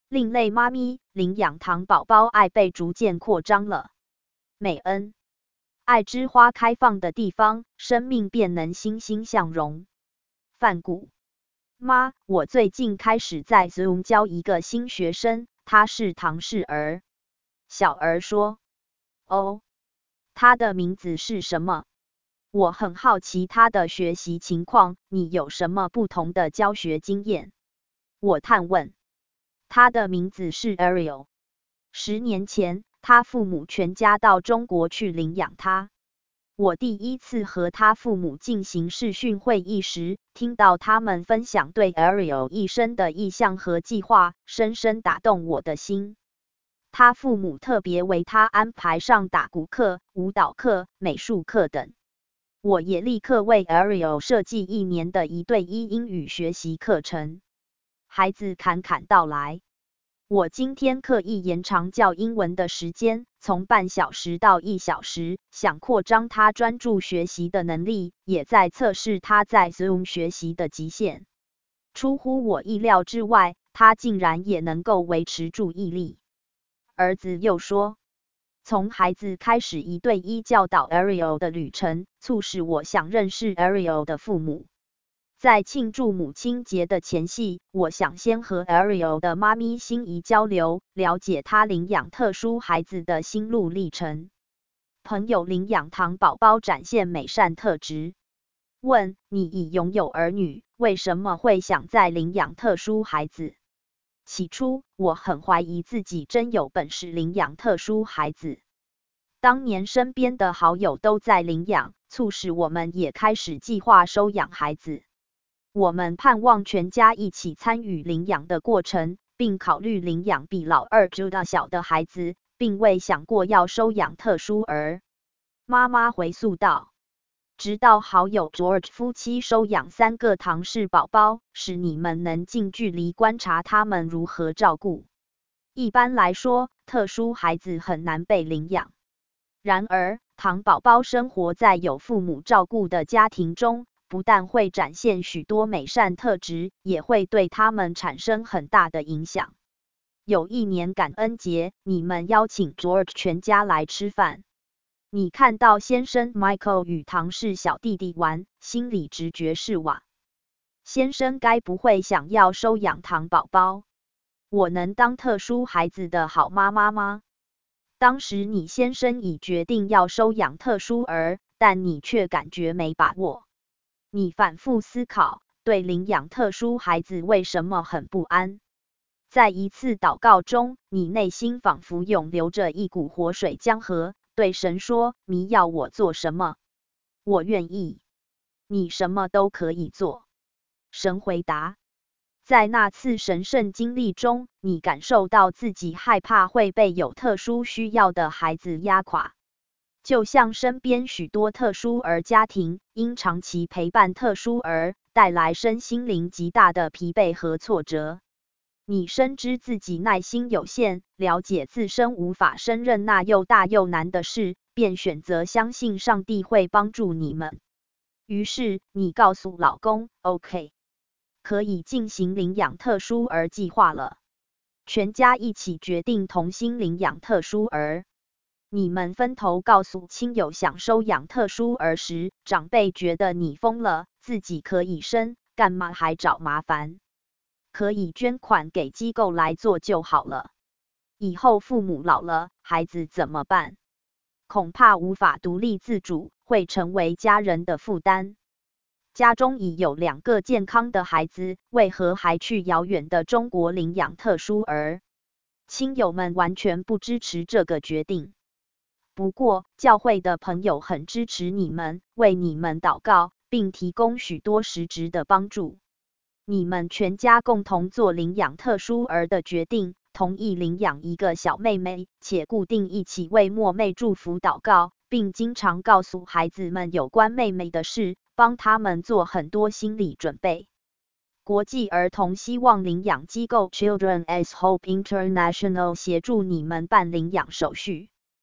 另类妈咪领养糖宝宝爱被逐渐扩张了。美恩，爱之花开放的地方，生命便能欣欣向荣。范谷，妈，我最近开始在 Zoom 教一个新学生，他是唐氏儿。小儿说，哦，他的名字是什么？我很好奇他的学习情况，你有什么不同的教学经验？我探问。他的名字是 Ariel。10年前，他父母全家到中国去领养他。我第一次和他父母进行视讯会议时，听到他们分享对 Ariel 一生的意向和计划，深深打动我的心。他父母特别为他安排上打鼓课、舞蹈课、美术课等。我也立刻为 Ariel 设计1年的1对1英语学习课程。孩子侃侃道来，我今天刻意延长教英文的时间，从半小时到1小时，想扩张他专注学习的能力，也在测试他在 Zoom 学习的极限。出乎我意料之外，他竟然也能够维持注意力。儿子又说，从孩子开始1对1教导 Ariel 的旅程，促使我想认识 Ariel 的父母。在庆祝母亲节的前夕，我想先和 Ariel 的妈咪心仪交流，了解她领养特殊孩子的心路历程。朋友领养糖宝宝展现美善特质。问：你已拥有儿女，为什么会想再领养特殊孩子？起初，我很怀疑自己真有本事领养特殊孩子。当年身边的好友都在领养，促使我们也开始计划收养孩子。我们盼望全家一起参与领养的过程，并考虑领养比老二 Judah 小的孩子，并未想过要收养特殊儿。妈妈回溯道，直到好友 George 夫妻收养3个唐氏宝宝，使你们能近距离观察他们如何照顾。一般来说，特殊孩子很难被领养。然而，唐宝宝生活在有父母照顾的家庭中，不但会展现许多美善特质，也会对他们产生很大的影响。有一年感恩节，你们邀请 George 全家来吃饭。你看到先生 Michael 与唐氏小弟弟玩，心里直觉是哇，先生该不会想要收养唐宝宝？我能当特殊孩子的好妈妈吗？当时你先生已决定要收养特殊儿，但你却感觉没把握。你反复思考，对领养特殊孩子为什么很不安？在一次祷告中，你内心仿佛涌流着一股活水江河，对神说：“你要我做什么？我愿意。你什么都可以做。”神回答。在那次神圣经历中，你感受到自己害怕会被有特殊需要的孩子压垮。就像身边许多特殊儿家庭，因长期陪伴特殊儿，带来身心灵极大的疲惫和挫折。你深知自己耐心有限，了解自身无法胜任那又大又难的事，便选择相信上帝会帮助你们。于是，你告诉老公 ，OK， 可以进行领养特殊儿计划了。全家一起决定同心领养特殊儿。你们分头告诉亲友想收养特殊儿时，长辈觉得你疯了，自己可以生，干嘛还找麻烦？可以捐款给机构来做就好了。以后父母老了，孩子怎么办？恐怕无法独立自主，会成为家人的负担。家中已有2个健康的孩子，为何还去遥远的中国领养特殊儿？亲友们完全不支持这个决定。不过，教会的朋友很支持你们，为你们祷告，并提供许多实质的帮助。你们全家共同做领养特殊儿的决定，同意领养一个小妹妹，且固定一起为默妹祝福祷告，并经常告诉孩子们有关妹妹的事，帮他们做很多心理准备。国际儿童希望领养机构 Children as Hope International 协助你们办领养手续。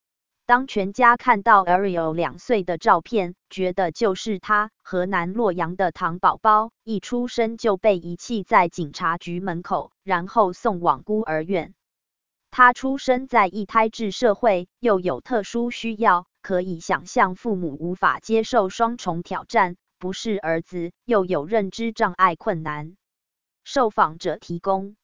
当全家看到 Ariel 2岁的照片，觉得就是他，河南洛阳的糖宝宝，一出生就被遗弃在警察局门口，然后送往孤儿院。他出生在一胎制社会，又有特殊需要，可以想象父母无法接受双重挑战，不是儿子，又有认知障碍困难。受访者提供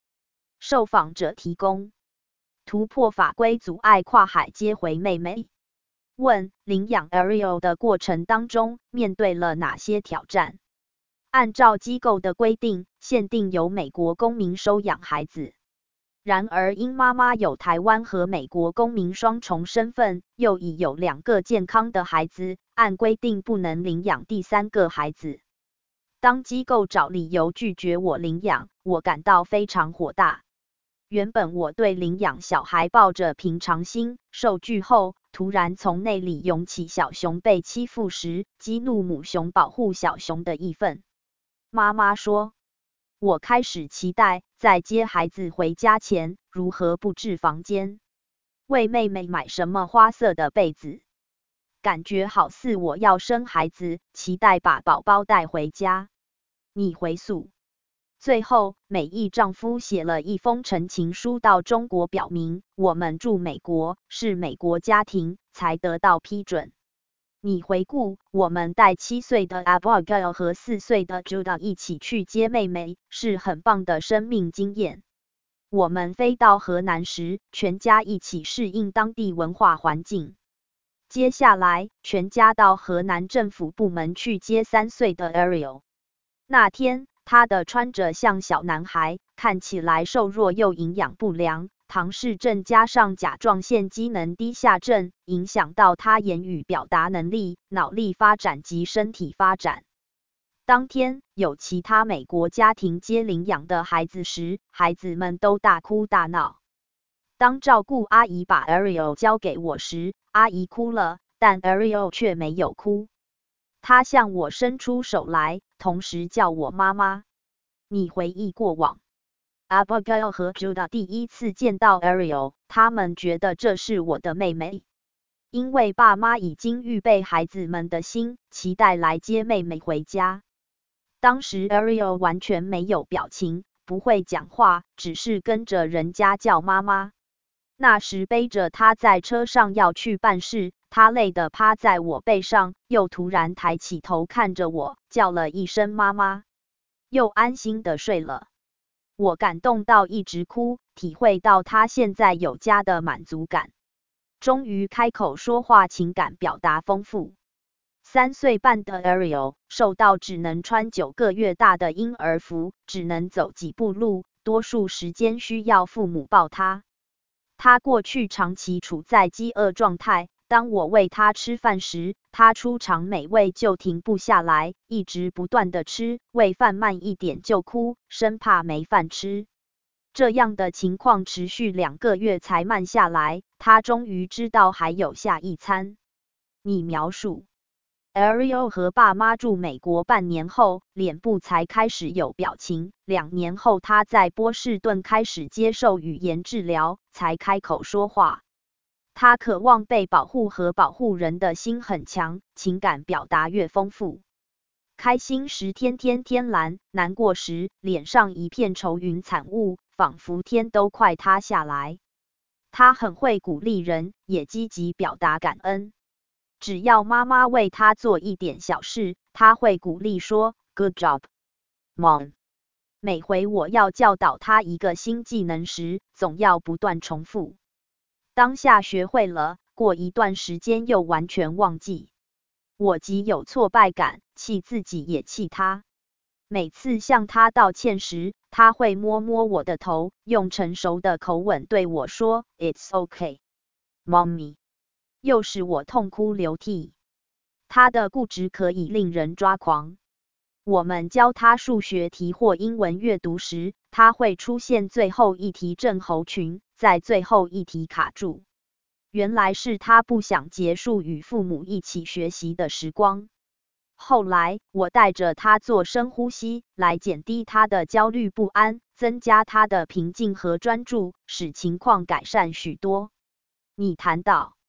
突破法规阻碍跨海接回妹妹。问：领养 Ariel 的过程当中，面对了哪些挑战？按照机构的规定，限定由美国公民收养孩子。然而因妈妈有台湾和美国公民双重身份，又已有2个健康的孩子，按规定不能领养第3个孩子。当机构找理由拒绝我领养，我感到非常火大。原本我对领养小孩抱着平常心，受拒后，突然从内里涌起小熊被欺负时，激怒母熊保护小熊的义愤。妈妈说，我开始期待，在接孩子回家前，如何布置房间，为妹妹买什么花色的被子，感觉好似我要生孩子，期待把宝宝带回家。你回溯。最后，美意丈夫写了一封陈情书到中国，表明我们住美国，是美国家庭，才得到批准。你回顾，我们带7岁的 Abigail 和4岁的 Judah 一起去接妹妹，是很棒的生命经验。我们飞到河南时，全家一起适应当地文化环境。接下来，全家到河南政府部门去接3岁的 Ariel。那天，他的穿着像小男孩，看起来瘦弱又营养不良。唐氏症加上甲状腺机能低下症，影响到他言语表达能力、脑力发展及身体发展。当天有其他美国家庭接领养的孩子时，孩子们都大哭大闹。当照顾阿姨把 Ariel 交给我时，阿姨哭了，但 Ariel 却没有哭。他向我伸出手来，同时叫我妈妈。你回忆过往。Abigail 和 Judah 第一次见到 Ariel， 他们觉得这是我的妹妹，因为爸妈已经预备孩子们的心，期待来接妹妹回家。当时 Ariel 完全没有表情，不会讲话，只是跟着人家叫妈妈。那时背着她在车上要去办事，她累得趴在我背上，又突然抬起头看着我，叫了一声妈妈，又安心的睡了。我感动到一直哭，体会到他现在有家的满足感。终于开口说话，情感表达丰富。3岁半的 Ariel 瘦到只能穿9个月大的婴儿服，只能走几步路，多数时间需要父母抱他。他过去长期处在饥饿状态，当我喂他吃饭时，他初尝美味就停不下来，一直不断的吃，喂饭慢一点就哭，生怕没饭吃。这样的情况持续2个月才慢下来，他终于知道还有下一餐。你描述 Ariel 和爸妈住美国半年后，脸部才开始有表情，2年后他在波士顿开始接受语言治疗，才开口说话。他渴望被保护和保护人的心很强，情感表达越丰富。开心时天天天蓝，难过时脸上一片愁云惨雾，仿佛天都快塌下来。他很会鼓励人，也积极表达感恩。只要妈妈为他做一点小事，他会鼓励说 Good job, Mom。每回我要教导他一个新技能时，总要不断重复。当下学会了，过一段时间又完全忘记。我极有挫败感，气自己也气他。每次向他道歉时，他会摸摸我的头，用成熟的口吻对我说 It's okay, Mommy。又使我痛哭流涕。他的固执可以令人抓狂。我们教他数学题或英文阅读时，他会出现最后一题症候群，在最后一题卡住。原来是他不想结束与父母一起学习的时光。后来，我带着他做深呼吸，来减低他的焦虑不安，增加他的平静和专注，使情况改善许多。你谈到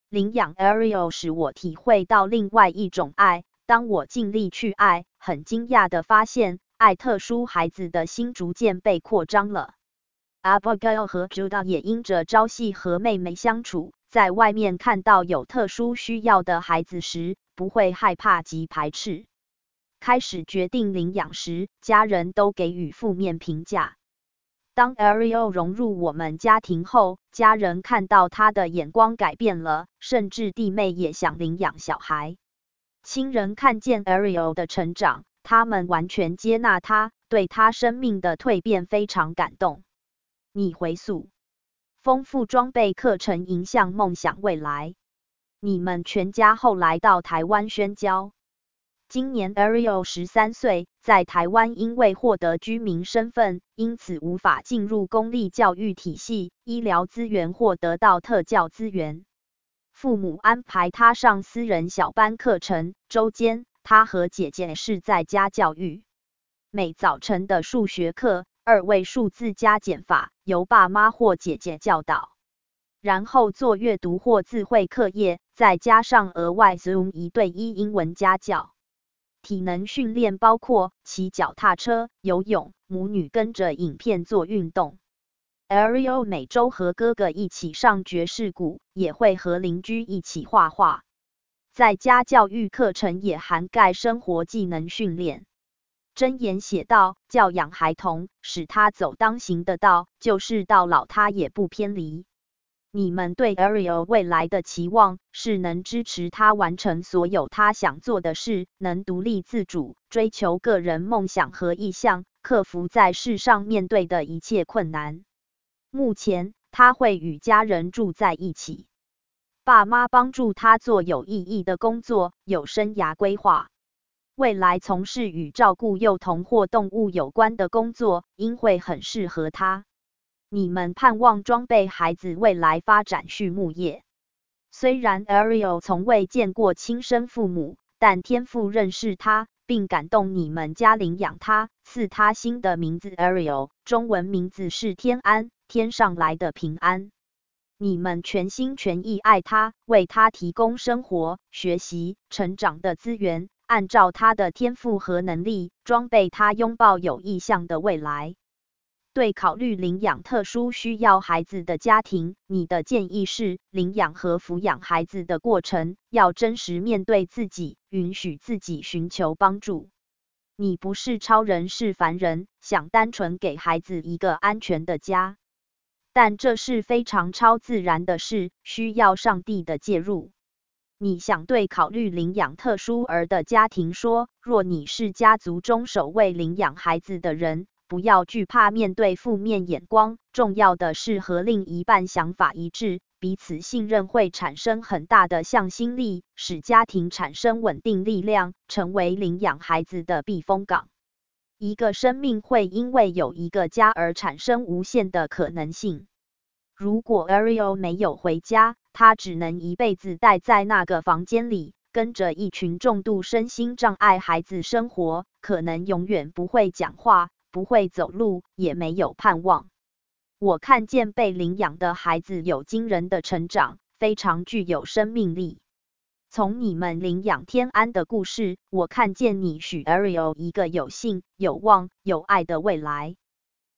领养 Ariel 使我体会到另外一种爱。当我尽力去爱，很惊讶地发现，爱特殊孩子的心逐渐被扩张了。Abigail 和 Judah 也因着朝夕和妹妹相处，在外面看到有特殊需要的孩子时，不会害怕及排斥。开始决定领养时，家人都给予负面评价。当 Ariel 融入我们家庭后，家人看到他的眼光改变了，甚至弟妹也想领养小孩。亲人看见 Ariel 的成长，他们完全接纳他，对他生命的蜕变非常感动。你回溯，丰富装备课程影响梦想未来。你们全家后来到台湾宣教。今年 Ariel 13岁，在台湾因为获得居民身份，因此无法进入公立教育体系，医疗资源或得到特教资源。父母安排他上私人小班课程，周间他和姐姐是在家教育。每早晨的数学课，2位数字加减法由爸妈或姐姐教导，然后做阅读或字汇课业，再加上额外 Zoom 1对1英文家教。体能训练包括骑脚踏车、游泳，母女跟着影片做运动。Ariel 每周和哥哥一起上爵士鼓，也会和邻居一起画画。在家教育课程也涵盖生活技能训练。箴言写道，教养孩童，使他走当行的道，就是到老他也不偏离。你们对 Ariel 未来的期望是能支持他完成所有他想做的事，能独立自主，追求个人梦想和意向，克服在世上面对的一切困难。目前，他会与家人住在一起，爸妈帮助他做有意义的工作，有生涯规划。未来从事与照顾幼童或动物有关的工作，应会很适合他。你们盼望装备孩子未来发展畜牧业。虽然 Ariel 从未见过亲生父母，但天父认识他，并感动你们家领养他，赐他新的名字 Ariel， 中文名字是天安，天上来的平安。你们全心全意爱他，为他提供生活、学习、成长的资源，按照他的天赋和能力，装备他拥抱有意向的未来。对考虑领养特殊需要孩子的家庭，你的建议是，领养和抚养孩子的过程，要真实面对自己，允许自己寻求帮助。你不是超人，是凡人，想单纯给孩子一个安全的家。但这是非常超自然的事，需要上帝的介入。你想对考虑领养特殊儿的家庭说，若你是家族中首位领养孩子的人，不要惧怕面对负面眼光，重要的是和另一半想法一致，彼此信任会产生很大的向心力，使家庭产生稳定力量，成为领养孩子的避风港。一个生命会因为有一个家而产生无限的可能性。如果 Ariel 没有回家，他只能一辈子待在那个房间里，跟着一群重度身心障碍孩子生活，可能永远不会讲话，不会走路，也没有盼望。我看见被领养的孩子有惊人的成长，非常具有生命力。从你们领养天安的故事，我看见你许 Ariel 一个有信、有望、有爱的未来。